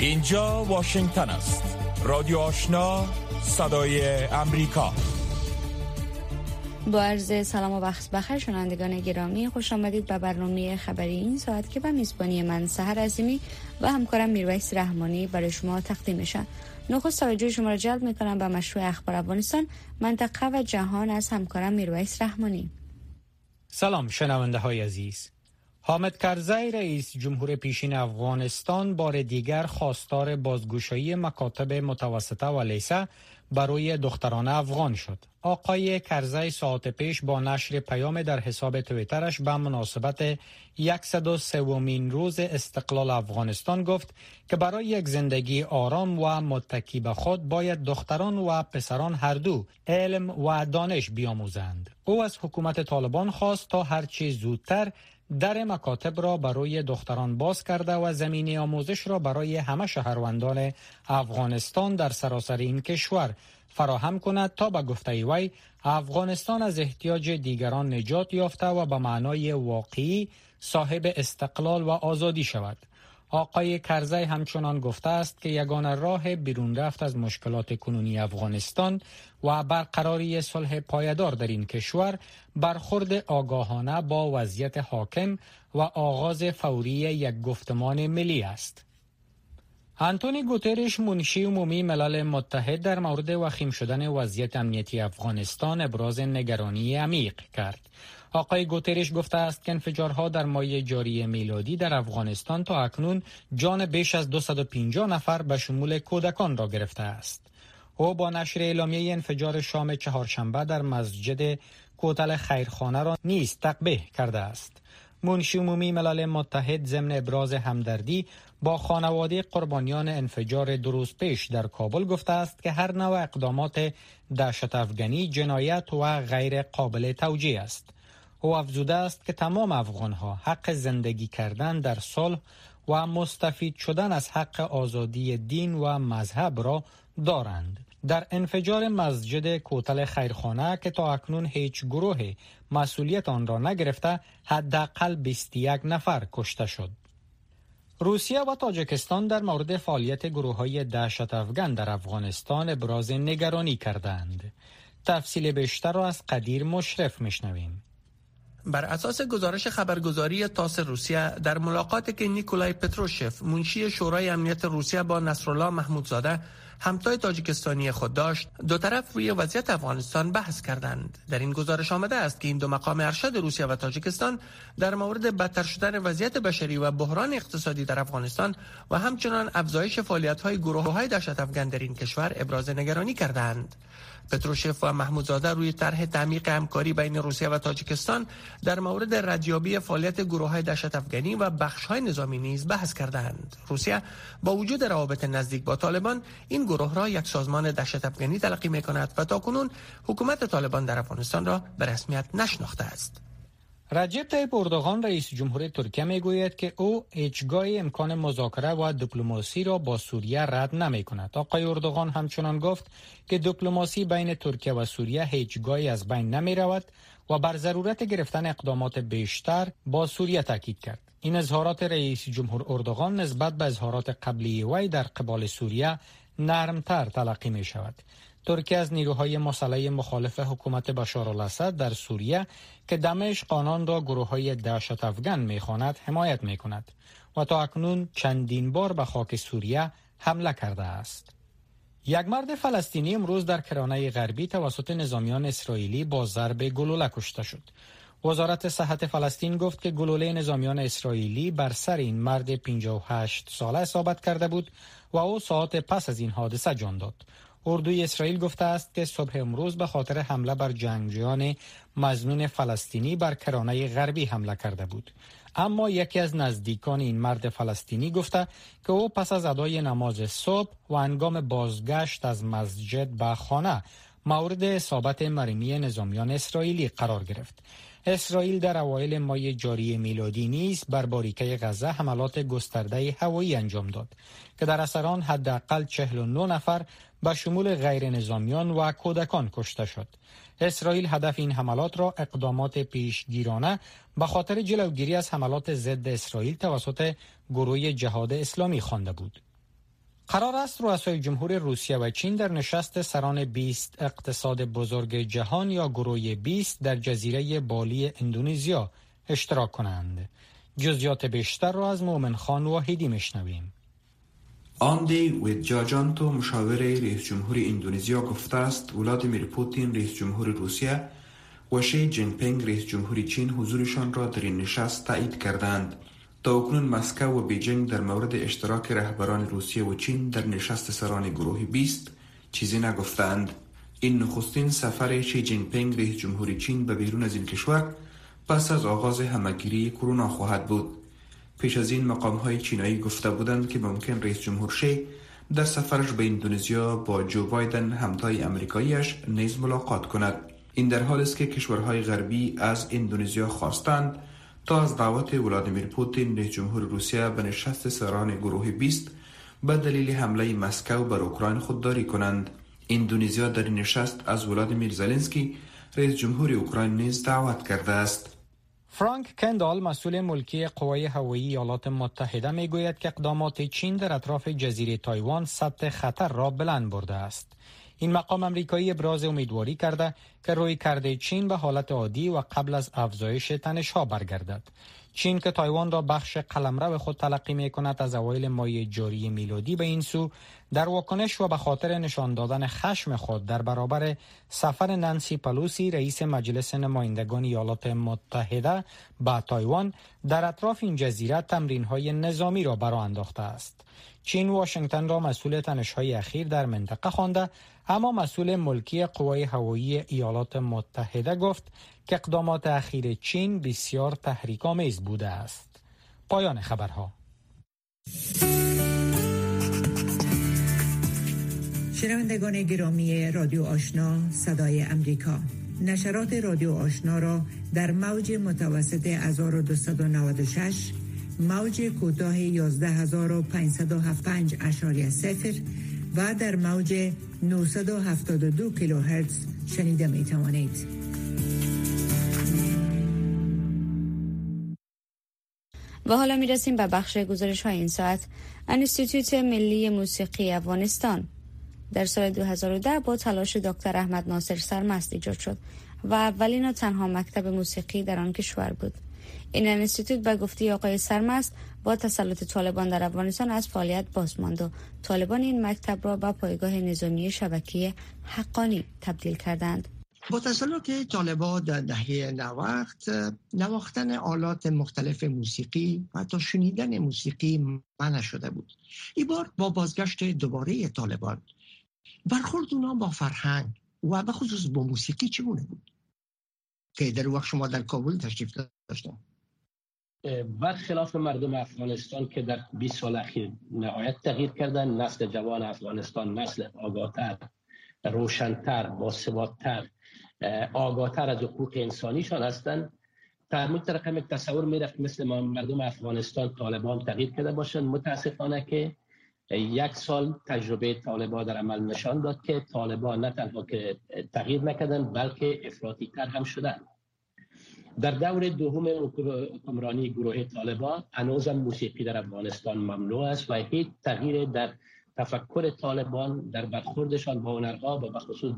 اینجا واشنگتن است. رادیو آشنا، صدای امریکا. با عرض سلام و وقت بخیر شنوندگان گرامی، خوش آمدید به برنامه خبری این ساعت که به میزبانی من سحر عظیمی و همکارم میرویس رحمانی برای شما تقدیم میشه. نخست توجه شما را جلب میکنم به مشروع اخبار افغانستان، منطقه و جهان از همکارم میرویس رحمانی. سلام شنونده های عزیز. حامد کرزی رئیس جمهور پیشین افغانستان بار دیگر خواستار بازگشایی مکاتب متوسطه و لیسه برای دختران افغان شد. آقای کرزی ساعت پیش با نشر پیام در حساب توییترش به مناسبت 103مین روز استقلال افغانستان گفت که برای یک زندگی آرام و متکی به خود باید دختران و پسران هر دو علم و دانش بیاموزند. او از حکومت طالبان خواست تا هرچی زودتر در مکاتب را برای دختران باز کرده و زمینه آموزش را برای همه شهروندان افغانستان در سراسر این کشور فراهم کند تا به گفته وی افغانستان از احتیاج دیگران نجات یافته و به معنای واقعی صاحب استقلال و آزادی شود. آقای کرزی همچنان گفته است که یگانه راه بیرون رفت از مشکلات کنونی افغانستان و برقراری صلح پایدار در این کشور برخورد آگاهانه با وضعیت حاکم و آغاز فوری یک گفتمان ملی است. آنتونی گوترش منشی عمومی ملل متحد در مورد وخیم شدن وضعیت امنیتی افغانستان ابراز نگرانی عمیق کرد. آقای گوترش گفته است که انفجارها در ماه جاری میلادی در افغانستان تا اکنون جان بیش از 250 نفر به شمول کودکان را گرفته است. او با نشر اعلامیه انفجار شام چهارشنبه در مسجد کوتل خیرخانه را نیز تقبیح کرده است. منشی عمومی ملل متحد ضمن ابراز همدردی با خانواده قربانیان انفجار 2 روز پیش در کابل گفته است که هر نوع اقدامات دهشت افغانی جنایت و غیر قابل توجیه است. او افزوده است که تمام افغانها حق زندگی کردن در صلح و مستفید شدن از حق آزادی دین و مذهب را دارند. در انفجار مسجد کوتل خیرخانه که تا اکنون هیچ گروه مسئولیت آن را نگرفته، حداقل 21 نفر کشته شد. روسیه و تاجیکستان در مورد فعالیت گروه‌های دهشت افغان در افغانستان ابراز نگرانی کردند. تفصیل بیشتر را از قدیر مشرف میشنویم. بر اساس گزارش خبرگزاری تاس روسیه، در ملاقاتی که نیکولای پتروشف منشی شورای امنیت روسیه با نصرالله محمودزاده همتای تاجیکستانی خود داشت، دو طرف روی وضعیت افغانستان بحث کردند. در این گزارش آمده است که این دو مقام ارشد روسیه و تاجیکستان در مورد بدتر شدن وضعیت بشری و بحران اقتصادی در افغانستان و همچنان افزایش فعالیت‌های گروه‌های دهشت افغان در این کشور ابراز نگرانی کردند. پتروشف و محمودزاده روی طرح تعمیق همکاری بین روسیه و تاجیکستان در مورد ردیابی فعالیت گروه‌های دهشت افغانی و بخش‌های نظامی نیز بحث کردند. روسیه با وجود روابط نزدیک با طالبان این گروه را یک سازمان دهشت افغانی تلقی می‌کند و تاکنون حکومت طالبان در افغانستان را به رسمیت نشناخته است. رجب طیب اردوغان رئیس جمهور ترکیه میگوید که او هیچگاه امکان مذاکره و دیپلماسی را با سوریه رد نمی‌کند. آقای اردوغان همچنان گفت که دیپلماسی بین ترکیه و سوریه هیچگاهی از بین نمی‌رود و بر ضرورت گرفتن اقدامات بیشتر با سوریه تاکید کرد. این اظهارات رئیس جمهور اردوغان نسبت به اظهارات قبلی وی در قبال سوریه نرمتر تلقی می‌شود. ترکیه از نیروهای مسلح مخالف حکومت بشارالاسد در سوریه که دمشق آنان را گروه‌های دهشت افغان می‌خواند حمایت می‌کند و تا اکنون چندین بار به خاک سوریه حمله کرده است. یک مرد فلسطینی امروز در کرانه غربی توسط نظامیان اسرائیلی با ضرب گلوله کشته شد. وزارت صحت فلسطین گفت که گلوله نظامیان اسرائیلی بر سر این مرد 58 ساله اصابت کرده بود و او ساعت پس از این حادثه جان داد. اردوی اسرائیل گفته است که صبح امروز به خاطر حمله بر جنگجویان مظنون فلسطینی بر کرانه غربی حمله کرده بود. اما یکی از نزدیکان این مرد فلسطینی گفته که او پس از ادای نماز صبح و هنگام بازگشت از مسجد به خانه مورد اصابت مرمی نظامیان اسرائیلی قرار گرفت. اسرائیل در اوایل ماه جاری میلادی نیز بر باریکه غزه حملات گسترده هوایی انجام داد که در اثر آن حداقل 49 نفر به شمول غیر نظامیان و کودکان کشته شد. اسرائیل هدف این حملات را اقدامات پیشگیرانه به خاطر جلوگیری از حملات ضد اسرائیل توسط گروه جهاد اسلامی خوانده بود. قرار است رؤسای جمهور روسیه و چین در نشست سران 20 اقتصاد بزرگ جهان یا گروه 20 در جزیره بالی اندونزیا اشتراک کنند. جزئیات بیشتر را از مومن خان واحدی میشنویم. آندی ویدجاجانتو مشاور رئیس جمهور اندونزیا گفته است ولادیمیر پوتین رئیس جمهور روسیه و شی جین پینگ رئیس جمهور چین حضورشان را در این نشست تایید کردند. تا اکنون مسکو و بیجینگ در مورد اشتراک رهبران روسیه و چین در نشست سران گروه 20 چیزی نگفتند. این نخستین سفر شی جین پینگ رئیس جمهور چین به بیرون از این کشور پس از آغاز همهگیری کرونا خواهد بود. پیش از این مقام‌های چینایی گفته بودند که ممکن رئیس جمهور شی در سفرش به اندونزیا با جو بایدن همتای امریکاییش نیز ملاقات کند. این در حالی است که کشورهای غربی از اندونزیا خواستند تا از دعوت ولادیمیر پوتین رئیس جمهور روسیه به نشست سران گروه 20 به دلیل حمله مسکو بر اوکراین خودداری کنند. اندونزیا در این نشست از ولادیمیر زلنسکی رئیس جمهور اوکراین نیز دعوت کرده است. فرانک کندال مسئول ملکی قوای هوایی ایالات متحده میگوید که اقدامات چین در اطراف جزیره تایوان سطح خطر را بلند برده است. این مقام امریکایی ابراز امیدواری کرده که رویکرد چین به حالت عادی و قبل از افزایش تنش‌ها برگردد. چین که تایوان را بخش قلمرو خود تلقی می‌کند از اوایل ماه جاری میلادی به این سو در واکنش و به خاطر نشان دادن خشم خود در برابر سفر نانسی پلوسی رئیس مجلس نمایندگان ایالات متحده به تایوان در اطراف این جزیره تمرین‌های نظامی را برآورده انداخته است. چین واشنگتن را مسئول تنش‌های اخیر در منطقه خوانده، اما مسئول ملکی قوای هوایی ایالات متحده گفت که اقدامات اخیر چین بسیار تحریک‌آمیز بوده است. پایان خبرها. شنوندگان گرامی رادیو آشنا صدای امریکا، نشرات رادیو آشنا را در موج متوسط 1296 موج کوتاه 11575.0 و در موج 972 کیلوهرتز شنیده می توانید. و حالا می رسیم به بخش گزارش های این ساعت. انستیتوت ملی موسیقی افغانستان در سال 2010 با تلاش دکتر احمد ناصر سرمست ایجاد شد و اولین و تنها مکتب موسیقی در آن کشور بود. این انستیتوت به گفته آقای سرمست با تسلط طالبان در افغانستان از فعالیت باز ماند و طالبان این مکتب را به پایگاه نظامی شبکه حقانی تبدیل کردند. با تسلط طالبان در دهه 90 نواختن آلات مختلف موسیقی و حتی شنیدن موسیقی منع شده بود. این بار با بازگشت دوباره طالبان برخورد اونا با فرهنگ و به خصوص با موسیقی چگونه بود که در وقت شما در کابل تشریف داشتن؟ برخلاف مردم افغانستان که در 20 سال اخیر نهایت تغییر کردن، نسل جوان افغانستان نسل آگاه‌تر، روشن‌تر، باثبات‌تر، آگاه‌تر از حقوق انسانیشان هستند. فرمود رقم یک تصور میرفت مثل ما مردم افغانستان طالبان تغییر کرده باشند. متاسفانه که یک سال تجربه طالبان در عمل نشان داد که طالبان نه تنها که تغییر نکردند بلکه افراطی تر هم شدند. در دور دوم حکمرانی گروه طالبان هنوزم موسیقی در افغانستان ممنوع است و هیچ تغییر در تفکر طالبان در برخوردشان با هنرها و بخصوص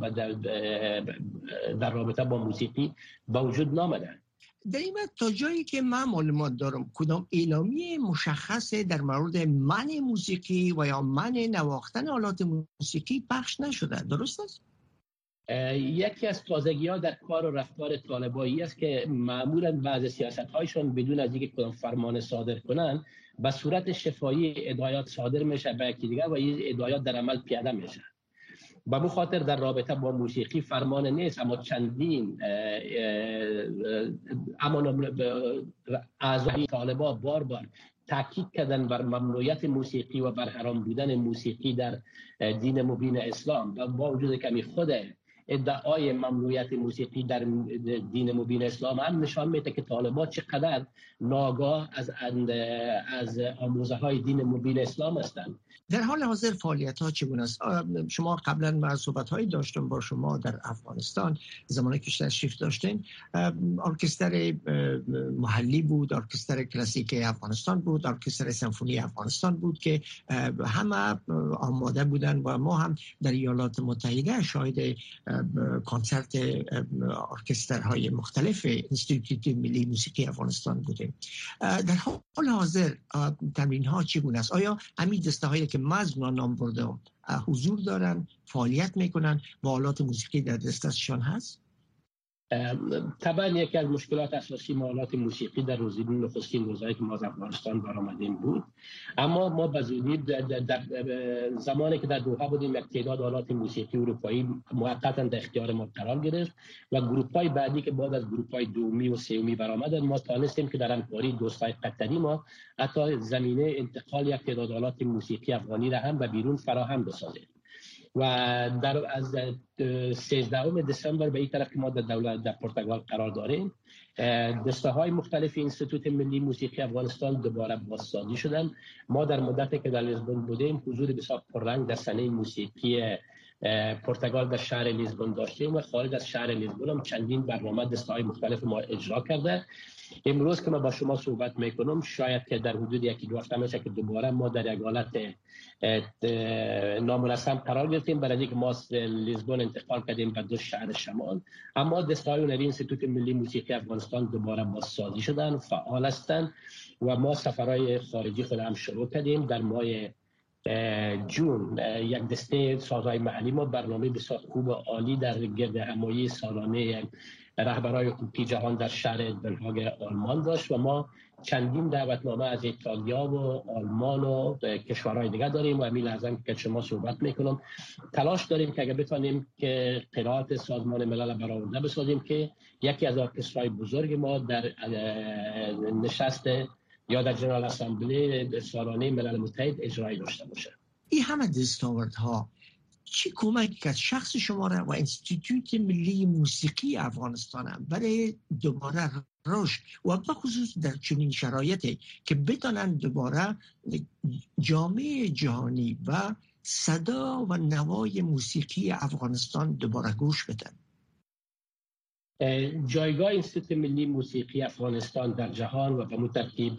در رابطه با موسیقی با وجود نامده. در این تا جایی که من معلومات دارم کدام اعلامیه مشخص در مورد منع موسیقی و یا منع نواختن آلات موسیقی پخش نشده، درست است؟ یکی از تازگی‌ها در کار و رفتار طالبایی است که معمولاً بعضی سیاست‌هایشون بدون از اینکه کدام فرمان صادر کنن به صورت شفاهی هدایات صادر میشه به یکی دیگر و این هدایات در عمل پیاده میشه. به همین خاطر در رابطه با موسیقی فرمان نیست، اما چندین اعضای طالبان بار بار تاکید کردن بر ممنوعیت موسیقی و بر حرام بودن موسیقی در دین مبین اسلام. با وجود کمی خود ادعای ممنوعیت موسیقی در دین مبین اسلام هم نشان میده که طالبان چقدر ناگاه از آموزه های دین مبین اسلام هستند. در حال حاضر فعالیت ها چگونه است؟ شما قبلا من صحبت هایی داشتم با شما در افغانستان زمانی که تشریف داشتین. ارکستر محلی بود، ارکستر کلاسیک افغانستان بود، ارکستر سمفونی افغانستان بود که همه آماده بودن و ما هم در ایالات متحده شاهد کنسرت ارکسترهای مختلف انستیتوت ملی موسیقی افغانستان بودیم. در حال حاضر تمرین ها چگونه است؟ آیا همین دسته هایی که من از نام بردم حضور دارن، فعالیت میکنن و آلات موسیقی در دستشان هست؟ طبعا یکی از مشکلات اساسی ما آلات موسیقی در نخستین روزایی که ما از افغانستان برآمدیم بود، اما ما بزودی در زمانی که در دوحه بودیم یک تعداد آلات موسیقی اروپایی موقتا در اختیار ما قرار گرفت و گروپ‌های بعدی که بعد از گروپ‌های دومی و سومی برآمدن ما توانستیم که در همکاری دوستای قطری ما حتی زمینه انتقال یک تعداد آلات موسیقی افغانی را هم به بیرون فراهم بسازیم. و از 13 دسامبر به این طرف که ما در پرتغال قرار داریم، دسته های مختلف انستیتوت ملی موسیقی افغانستان دوباره بازسازی شدن. ما در مدتی که در لیزبون بودیم حضور بسیار پررنگ در صحنه موسیقی پرتغال در شهر لیزبون داشتیم و خارج از شهر لیزبون هم چندین برنامه دسته های مختلف ما اجرا کرده. امروز که من با شما صحبت میکنم شاید که در حدود یکی دو هفته میشه که دوباره ما در یک حالت نامنظم قرار گرفتیم برای اینکه ما از لیزبون انتقال کردیم به دو شهر شمال، اما دسته‌های هنری انستیتوت ملی موسیقی افغانستان دوباره بازسازی شدن، فعال هستند و ما سفرهای خارجی خود هم شروع کردیم. در ماه جون یک دسته سازهای محلی ما برنامه بسیار خوب و عالی در گرد همایی سالانه رهبرای حقوقی جهان در شهر دنهاگ آلمان داشت و ما چندین دعوتنامه از ایتالیا و آلمان و کشورهای دیگر داریم و همین لحظه که شما صحبت میکنم تلاش داریم که اگر بتونیم که قرائت سازمان ملل برآورده بسازیم که یکی از ارکسترهای بزرگ ما در نشست یا در جنرال اسمبلی سالانه ملل متحد اجرایی داشته باشه. این همه دستاوردها چی کمک کرد شخص شما را و انستیتوت ملی موسیقی افغانستان برای دوباره رشد و بخصوص در چنین شرایطی که بتونن دوباره جامعه جهانی و صدا و نوای موسیقی افغانستان دوباره گوش بدن؟ جایگاه انستیتوت ملی موسیقی افغانستان در جهان و به مترتیب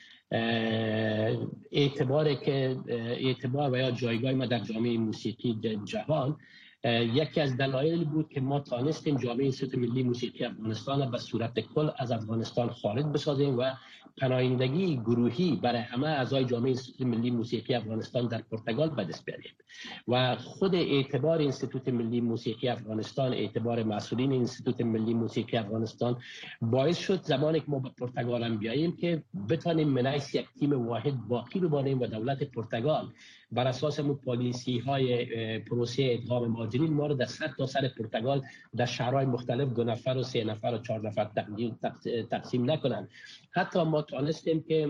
اعتبار و یا جایگاه ما در جامعه موسیقی جهان یکی از دلایل بود که ما توانستیم جامعه انستیتوت ملی موسیقی افغانستان به صورت کل از افغانستان خارج بسازیم و پناهندگی گروهی برای همه اعضای جامعه انستیتوت ملی موسیقی افغانستان در پرتغال به دست بیاریم و خود اعتبار انستیتوت ملی موسیقی افغانستان، اعتبار مسئولین انستیتوت ملی موسیقی افغانستان باعث شد زمانی که ما به پرتغال هم بیاییم که بتانیم منعکس یک تیم واحد باقی رو بانیم و دولت پرتغال بر اساس پالیسی های پروسه ادغام مهاجرین ما رو در سر تا سر پرتغال در شهرهای مختلف 2 نفر و 3 نفر و 4 نفر تقسیم نکنن. حتی ما توانستیم که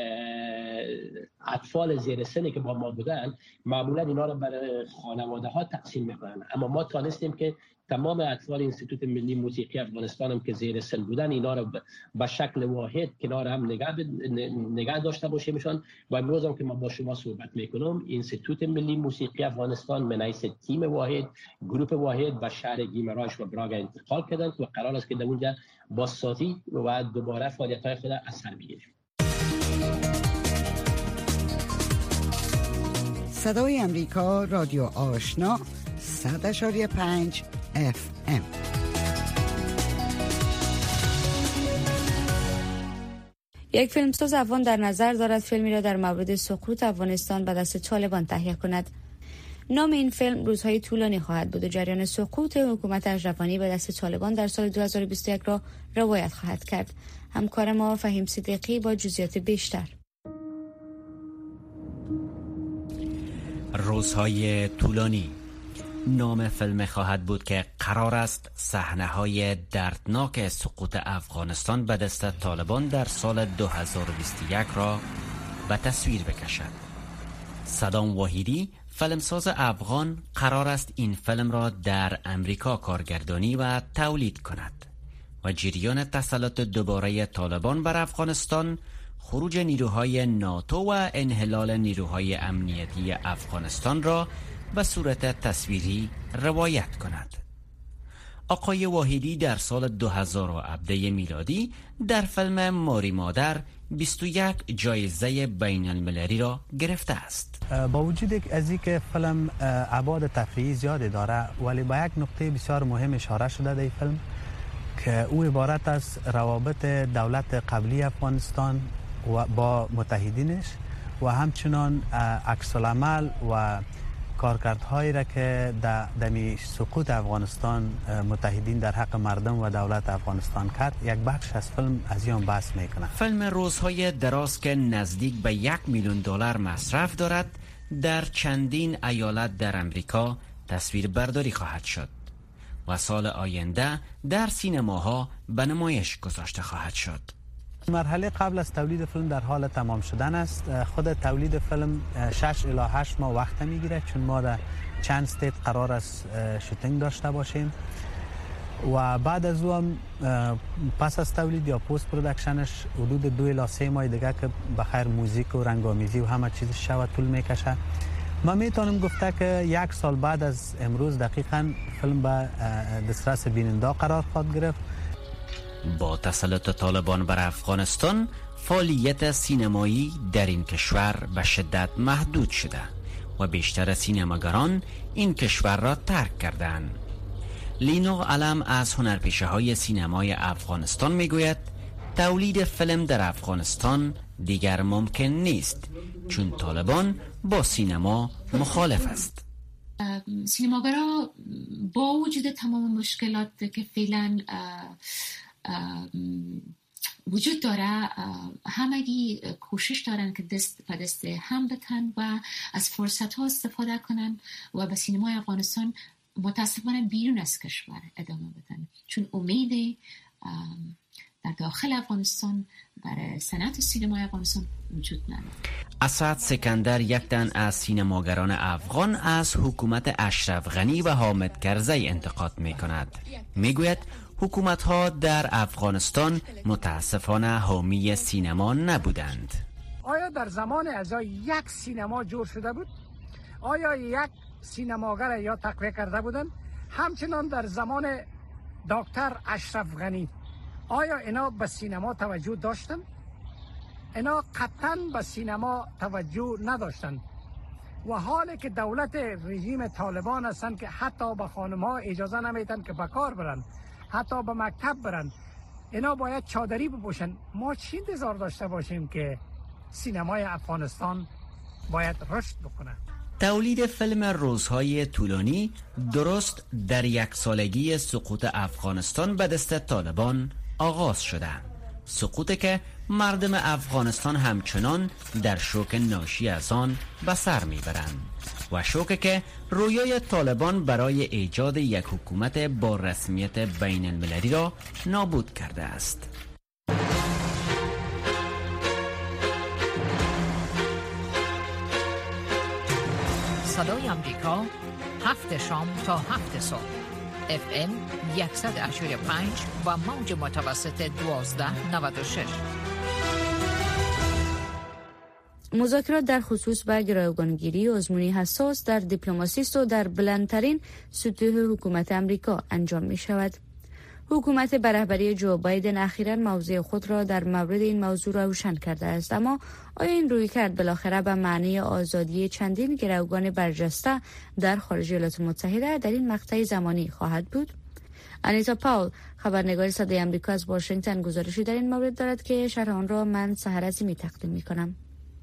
اطفال زیر سنی که با ما بودن معمولا اینا رو برای خانواده ها تقسیم میکنن، اما ما توانستیم که تمام اطفال انستیتوت ملی موسیقی افغانستان هم که زیر سن بودن اینا رو به شکل واحد کنار هم نگاه داشته باشیمشان و امروز هم که ما با شما صحبت میکنم انستیتوت ملی موسیقی افغانستان منعکس تیم واحد، گروپ واحد به شهر گیمراش و براگ انتقال کردند و قرار است که در اونجا بازسازی و دوباره فعالیت‌های خود از سر بگیریم. صدای امریکا، رادیو آشنا 100.5 FM. یک فیلمساز افغان در نظر دارد فیلمی را در مورد سقوط افغانستان به دست طالبان تهیه کند. نام این فیلم روزهای طولانی خواهد بود و جریان سقوط حکومت اشرف غنی به دست طالبان در سال 2021 را روایت خواهد کرد. همکار ما فهیم صدیقی با جزئیات بیشتر. روزهای طولانی نام فیلم خواهد بود که قرار است صحنه‌های دردناک سقوط افغانستان به دست طالبان در سال 2021 را به تصویر بکشد. صدام واحدی فیلمساز افغان قرار است این فیلم را در امریکا کارگردانی و تولید کند و جریان تسلط دوباره طالبان بر افغانستان، خروج نیروهای ناتو و انحلال نیروهای امنیتی افغانستان را به صورت تصویری روایت کند. آقای واحدی در سال 2017 میلادی در فیلم ماری مادر 21 جایزه بین المللی را گرفته است. با وجود از اینکه فیلم ابعاد تفریحی زیادی داره، ولی با یک نکته بسیار مهم اشاره شده در فیلم که او عبارت از روابط دولت قبلی افغانستان و با متحدینش و همچنان عکس العمل و کارکردهایی را که در سقوط افغانستان متحدین در حق مردم و دولت افغانستان کرد، یک بخش از فیلم از این بحث میکنه. فیلم روزهای دراز که نزدیک به $1,000,000 مصرف دارد در چندین ایالت در امریکا تصویر برداری خواهد شد و سال آینده در سینماها به نمایش گذاشته خواهد شد. مرحله قبل از تولید فیلم در حال تمام شدن است. خود تولید فیلم 6 الی 8 ماه وقت میگیره، چون ما در چند استیت قرار است شوتینگ داشته باشیم و بعد از اون پس از تولید یا پست پرودکشنش حدود 2 الی 3 ماه دیگه که بخیر موزیک و رنگامیزی و همه چیز شود طول میکشه. ما میتونم گفته که 1 سال بعد از امروز دقیقاً فیلم به دسترس بیننده قرار خواهد گرفت. با تسلط طالبان بر افغانستان، فعالیت سینمایی در این کشور به شدت محدود شده و بیشتر سینماگران این کشور را ترک کردند. لینو علم از هنرپیشه های سینمای افغانستان میگوید تولید فیلم در افغانستان دیگر ممکن نیست، چون طالبان با سینما مخالف است. سینماگرها با وجود تمام مشکلات که فعلا وجود داره، همگی کوشش دارن که دست به دست هم بتن و از فرصت ها استفاده کنن و به سینمای افغانستان متاسفانه بیرون از کشور ادامه بدن، چون امید در داخل افغانستان برای صنعت سینمای افغانستان وجود نداره. اسد سکندر، یک تن از سینماگران افغان، از حکومت اشرف غنی و حامد کرزی انتقاد می کند. می گوید حکومت‌ها در افغانستان متاسفانه حامی سینما نبودند. آیا در زمان ازای یک سینما جور شده بود؟ آیا یک سینماگر یا تقویه کرده بودند؟ همچنان در زمان دکتر اشرف غنی آیا اینا به سینما توجه داشتند؟ اینا قطعاً به سینما توجه نداشتند و حالی که دولت رژیم طالبان هستند که حتی به خانم‌ها اجازه نمیدن که به کار برن، حتی به مکتب برن، اینا باید چادری بپوشن. ما چی انتظار داشته باشیم که سینمای افغانستان باید رشد بکنه؟ تولید فیلم روزهای طولانی درست در 1 سالگی سقوط افغانستان به دست طالبان آغاز شده، سقوطی که مردم افغانستان همچنان در شوک ناشی از آن به سر میبرند و شوکی که رویای طالبان برای ایجاد یک حکومت با رسمیت بین المللی را نابود کرده است. صدای آمریکا 7 شام تا 7 صبح FM 185 و موج متوسط 1296. مذاکرات در خصوص به گروگانگیری آزمونی حساس در دیپلماسی است و در بلندترین سطوح حکومت امریکا انجام می شود. حکومت به رهبری جو بایدن اخیراً موضع خود را در مورد این موضوع روشن کرده است، اما آیا این رویکرد بالاخره به معنی آزادی چندین گروگان برجسته در خارج ایالات متحده در این مقطع زمانی خواهد بود؟ انیتا پاول، خبرنگار صدای آمریکا از واشنگتن، گزارشی در این مورد دارد که شرح آن را من سحر عظیمی تقدیم می‌کنم.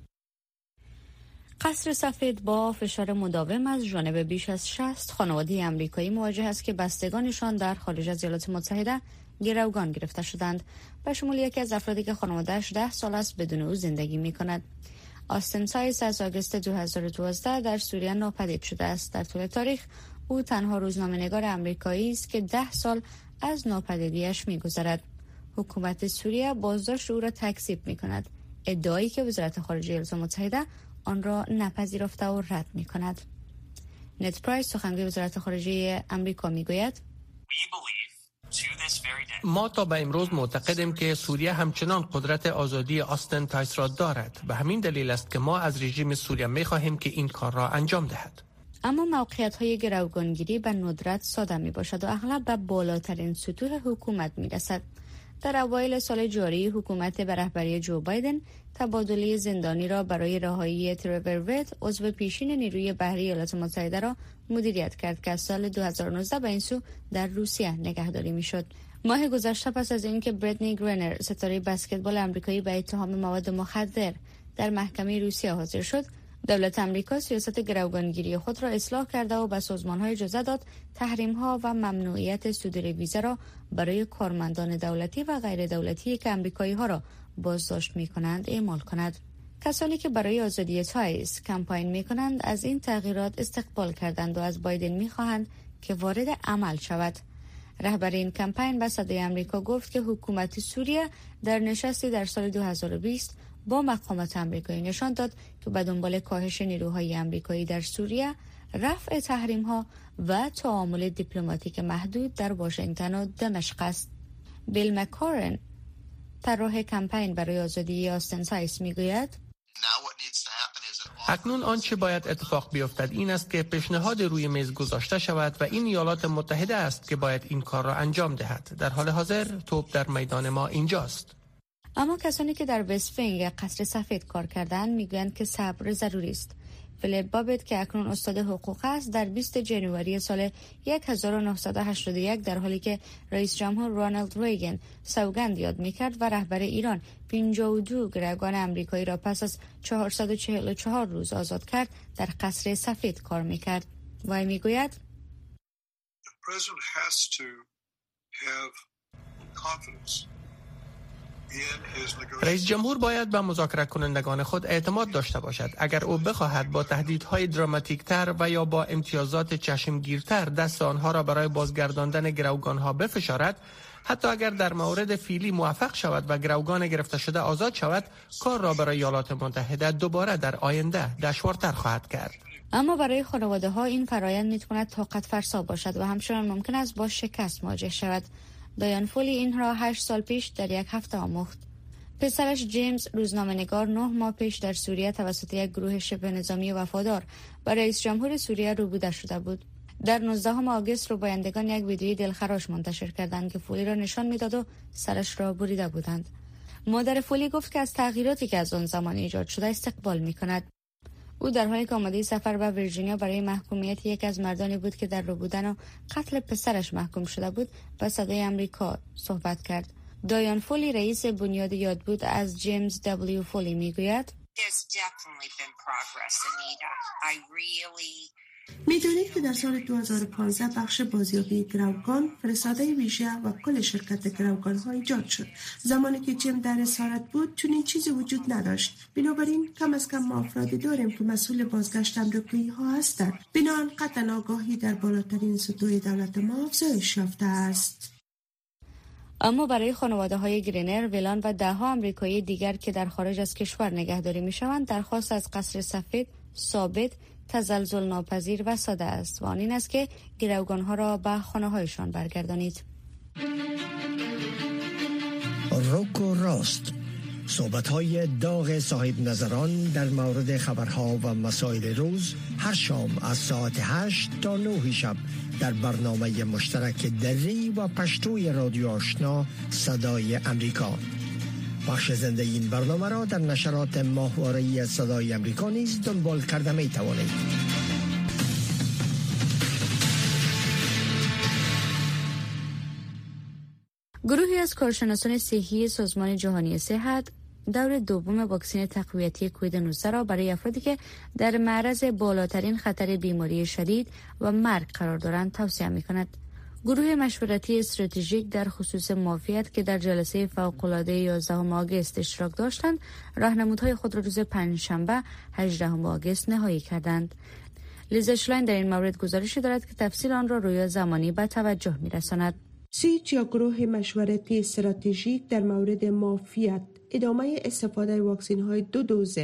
قصر سفید با فشار مداوم از جانب بیش از 60 خانواده آمریکایی مواجه است که بستگانشان در خارج از ایالات متحده گروگان گرفته شدند، به شمول یکی از افرادی که خانواده‌اش 10 سال است بدون او زندگی می‌کند. آستن سایس از آگوست 2012 در سوریه ناپدید شده است. در طول تاریخ او تنها روزنامه‌نگار آمریکایی است که 10 سال از ناپدیدی‌اش می‌گذرد. حکومت سوریه بازداشت او را تکذیب می‌کند، ادعایی که وزارت خارجه ایالات متحده آن را نپذیرفته و رد می‌کند. نت پرایس سخنگوی وزارت خارجه آمریکا میگوید ما تا به امروز معتقدیم که سوریه همچنان قدرت آزادی آستن تایس را دارد. به همین دلیل است که ما از رژیم سوریه می‌خواهیم که این کار را انجام دهد. اما موقعیت‌های گروگانگیری به ندرت ساده می‌باشد و اغلب به بالاترین سطوح حکومت می‌رسد. در اوایل سال جاری حکومت به رهبری جو بایدن تبادله زندانی را برای رهایی ترور ویت عضو پیشین نیروی بحری ایالات متحده را مدیریت کرد که از سال 2019 به این سو در روسیه نگهداری میشد. ماه گذشته پس از اینکه برتنی گرینر ستاره بسکتبال آمریکایی به اتهام مواد مخدر در محکمه روسیه حاضر شد، دولت آمریکا سیاست گروگانگیری خود را اصلاح کرده و به سازمان‌های اجازه داد تحریم‌ها و ممنوعیت صدور ویزا را برای کارمندان دولتی و غیر دولتی که آمریکایی‌ها را بازداشت می‌کنند اعمال کند. کسانی که برای آزادی تایس کمپاین می‌کنند از این تغییرات استقبال کردند و از بایدن می‌خواهند که وارد عمل شود. رهبر این کمپاین به صدای آمریکا گفت که حکومت سوریه در نشستی در سال 2020 با مقامات آمریکایی نشان داد که به دنبال کاهش نیروهای آمریکایی در سوریه، رفع تحریم‌ها و تعامل دیپلماتیک محدود در واشنگتن و دمشق است. بیل مکارن، طراح کمپین برای آزادی آستن تایس میگوید اکنون آنچه باید اتفاق بیفتد این است که پیشنهاد روی میز گذاشته شود و این ایالات متحده است که باید این کار را انجام دهد. در حال حاضر توپ در میدان ما اینجاست. اما کسانی که در وست وینگ قصر سفید کار کردند میگویند که صبر ضروری است. فیلیپ بابت که اکنون استاد حقوق است در 20 جنوری سال 1981 در حالی که رئیس جمهور رونالد ریگن سوگند یاد میکرد و رهبر ایران 52 گروگان آمریکایی را پس از 444 روز آزاد کرد در قصر سفید کار میکرد. وی میگوید رئیس جمهور باید به مذاکره کنندگان خود اعتماد داشته باشد. اگر او بخواهد با تهدیدهای دراماتیک تر و یا با امتیازات چشمگیرتر دست آنها را برای بازگرداندن گروگانها بفشارد، حتی اگر در مورد فعلی موفق شود و گروگان گرفته شده آزاد شود، کار را برای ایالات متحده دوباره در آینده دشوارتر خواهد کرد. اما برای خانواده ها این فرایند میتواند طاقت فرسا باشد و همچنان ممکن است با شکست مواجه شود. دایان فولی این را 8 سال پیش در یک هفته آموخت. پسرش جیمز روزنامه‌نگار 9 ماه پیش در سوریه توسط یک گروه شبه نظامی وفادار با رئیس جمهور سوریه روبوده شده بود. در 19 آگوست روبایندگان یک ویدیوی دلخراش منتشر کردند که فولی را نشان میداد و سرش را بریده بودند. مادر فولی گفت که از تغییراتی که از آن زمان ایجاد شده استقبال می‌کند. او در حالی که آماده سفر به ویرجینیا برای محکومیت یک از مردانی بود که در روبودن و قتل پسرش محکوم شده بود با صدای آمریکا صحبت کرد. دایان فولی رئیس بنیاد یادبود از جیمز دبلیو فولی میگوید میدانید که در سال 2015 بخش بازیابی گروگان، فرستاده ویژه و کل شرکت گروگان ها ایجاد شد. زمانی که جیم در اسارت بود چنین چیزی وجود نداشت. بنابراین کم از کم ما افرادی داریم که مسئول بازگشت آمریکایی ها هستند. بنابراین قطعا آگاهی در بالاترین سطوح دولت ما افزایش یافته است. اما برای خانواده های گرینر، ولان و دهها آمریکایی دیگر که در خارج از کشور نگهداری می شوند درخواست از قصر سفید ثابت، تزلزل ناپذیر و ساده است و آن این است که گروگانها را به خانه هایشان برگردانید. روک و راست، صحبت‌های داغ صاحب نظران در مورد خبرها و مسائل روز هر شام از ساعت 8 تا 9 شب در برنامه مشترک دری و پشتوی رادیو آشنا صدای امریکا. بخش زنده این برنامه را در نشرات ماهواره‌ای صدای امریکا نیز دنبال کرده می توانید. گروهی از کارشناسان صحی سازمان جهانی صحت دور دوم واکسن تقویتی کووید 19 را برای افرادی که در معرض بالاترین خطر بیماری شدید و مرگ قرار دارند توصیه می‌کند. گروه مشورتی استراتژیک در خصوص معافیت که در جلسه فوق‌العاده 11 آگوست اشتراک داشتند، راهنمودهای خود را روز پنجشنبه 18 آگوست نهایی کردند. لیزا شلاین در این مورد گزارشی دارد که تفصیل آن را روی زمانی به توجه می‌رساند. سیج یا گروه مشورتی استراتژیک در مورد معافیت ادامه استفاده واکسن های 2 دوز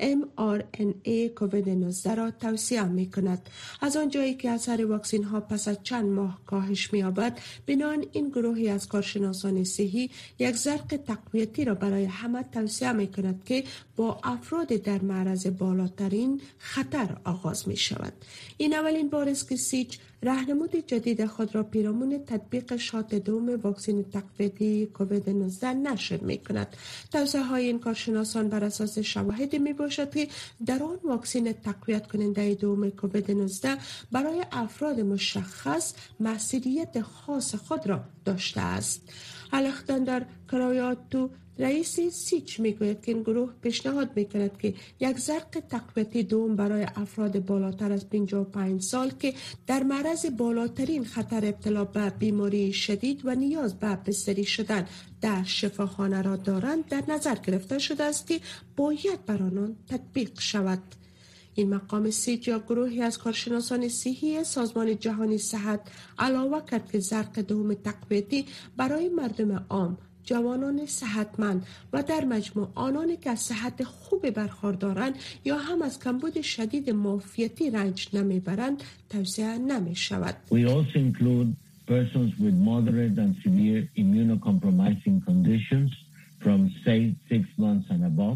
mRNA کووید 19 را توصیه می کند. از آنجایی که اثر واکسن ها پس از چند ماه کاهش می یابد، بنابراین این گروهی از کارشناسان صحی یک زرق تقویتی را برای همه توصیه می کند که با افراد در معرض بالاترین خطر آغاز می شود. این اولین بار است که سیج راهنمود جدید خود را پیرامون تطبیق شات دوم واکسن تقویتی کووید 19 نشر می کند. توصیه های این کارشناسان بر اساس شواهد می باشد که در آن واکسن تقویت کننده دوم کووید 19 برای افراد مشخص مسئولیت خاص خود را داشته است. الکساندر کرایاتو رئیس سیچ میگوید که این گروه پیشنهاد میکند که یک زرق تقویتی دوم برای افراد بالاتر از 55 سال که در معرض بالاترین خطر ابتلا به بیماری شدید و نیاز به بستری شدن در شفاخانه را دارند در نظر گرفته شده است که باید بر آنان تطبیق شود. این مقام سیج یا گروهی از کارشناسان صحی سازمان جهانی صحت علاوه کرد که زرق دوم تقویتی برای مردم عام، جوانان صحتمند و در مجموع آنانی که از صحت خوب برخوردارند یا هم از کمبود شدید معافیتی رنج نمیبرند توصیه نمی شود. We also include persons with moderate and severe immunocompromising conditions from say 6 months and above.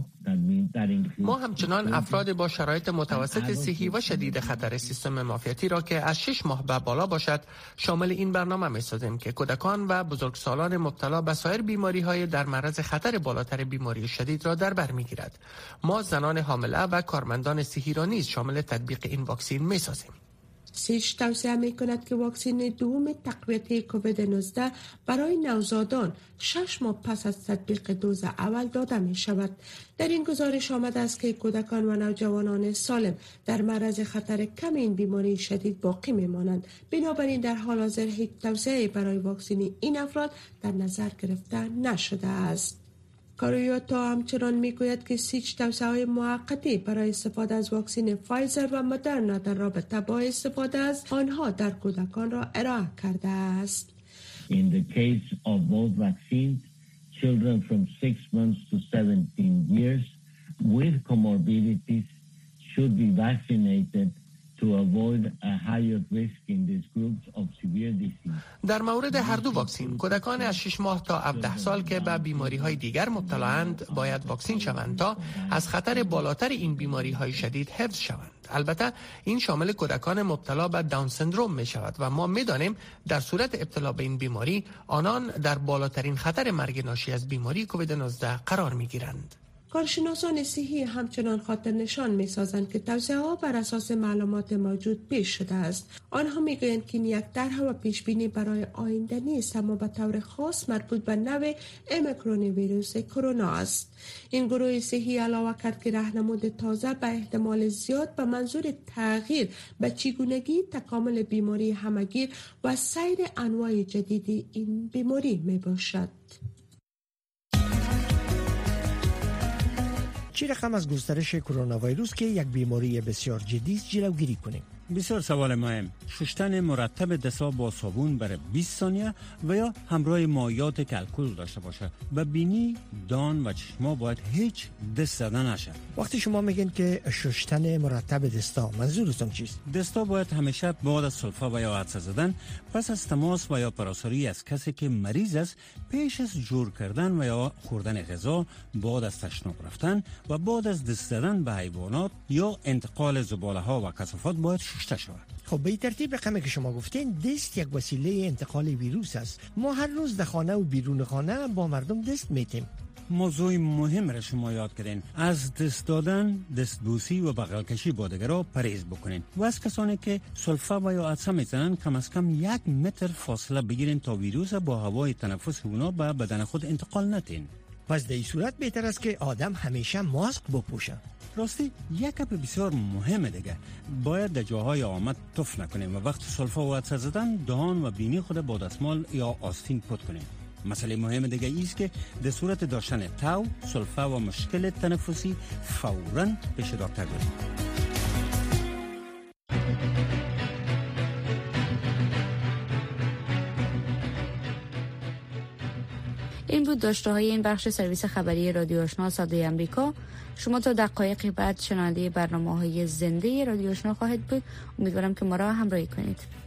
ما همچنان افراد با شرایط متوسط صحی و شدید خطر سیستم معافیتی را که از 6 ماه به بالا باشد شامل این برنامه می‌سازیم که کودکان و بزرگسالان مبتلا به سایر بیماری‌های در معرض خطر بالاتر بیماری شدید را در بر می‌گیرد. ما زنان حامله و کارمندان صحی را نیز شامل تطبیق این واکسن می‌سازیم. سیج توصیه می کند که واکسن دوم تقویتی کووید 19 برای نوزادان 6 ماه پس از تطبیق دوز اول داده می شود. در این گزارش آمده است که کودکان و نوجوانان سالم در معرض خطر کم این بیماری شدید باقی می مانند. بنابراین در حال حاضر هیچ توصیه برای واکسن این افراد در نظر گرفته نشده است. کارویوتو همچنان میگوید که سیج توصیه‌های موقتی برای استفاده از واکسن فایزر و مدرنا در رابطه با استفاده از آنها در کودکان را ارائه کرده است. In the case of both vaccines, children from 6 months to 17 years with comorbidities should be vaccinated to avoid a higher risk in these groups of severe disease. در مورد هر دو واکسن، کودکان از 6 ماه تا 17 سال که به بیماری‌های دیگر مبتلااند باید واکسن شوند تا از خطر بالاتر این بیماری‌های شدید حفظ شوند. البته این شامل کودکان مبتلا به داون سندروم می شود و ما می دانیم در صورت ابتلا به این بیماری آنان در بالاترین خطر مرگ ناشی از بیماری کووید 19 قرار می گیرند. کارشناسان صحی همچنان خاطر نشان می سازند که توصیه ها بر اساس معلومات موجود پیش شده است. آنها می گویند که این یک طرح و پیش بینی برای آینده نیست، اما به طور خاص مربوط به نوع اومیکرون ویروس کرونا است. این گروه صحی علاوه کرد که راهنمود تازه به احتمال زیاد به منظور تغییر به چگونگی تکامل بیماری همگیر و سایر انواع جدید این بیماری می باشد. چه رقم از گسترش کرونا ویروس که یک بیماری بسیار جدی است جلوگیری کنیم؟ بسیار سوال مهم. شستن مرتب دست‌ها با صابون برای 20 ثانیه و یا همراه مایعات که الکل داشته باشه. به بینی، دان و چشما باید هیچ دست زدن نشه. وقتی شما میگین که شستن مرتب دستا، منظورتون چیست؟ دستا باید همیشه بعد از سلفا و یا عطسه زدن، پس از تماس و یا پراساری از کسی که مریض است، پیش از جور کردن و یا خوردن غذا، بعد از تشناب رفتن و بعد از دست زدن به حیوانات یا انتقال زباله ها و کثافات باید شسته شود. خب به ترتیب رقمی که شما گفتین، دست یک وسیله انتقال ویروس است. ما هر روز در خانه و بیرون خانه با مردم دست میتیم. موضوع مهم را شما یاد کردین. از دست دادن، دستبوسی و بغل کشی با دیگران پرهیز بکنین و از کسانی که سلفا و یا عطسه میزنن کم از کم 1 متر فاصله بگیرین تا ویروس با هوای تنفس اونا به بدن خود انتقال ندین. پس در این صورت بهتر است که آدم همیشه ماسک بپوشه. راستی یک گپ بسیار مهمه دیگه، باید در جاهای آمد تف نکنیم و وقت سلفا و عطسه زدن دهان و بینی خود با دستمال یا آستین پاک کنیم. مسئله مهم دیگه ایست که در صورت داشتن تاو، سلفا و مشکل تنفسی فوراً پیش دکتر بریم. این بود داشته های این بخش سرویس خبری رادیو آشنا صدای امریکا. شما تا دقایقی بعد شنونده برنامه‌های زنده رادیو آشنا خواهید بود. امیدوارم که ما را همراهی کنید.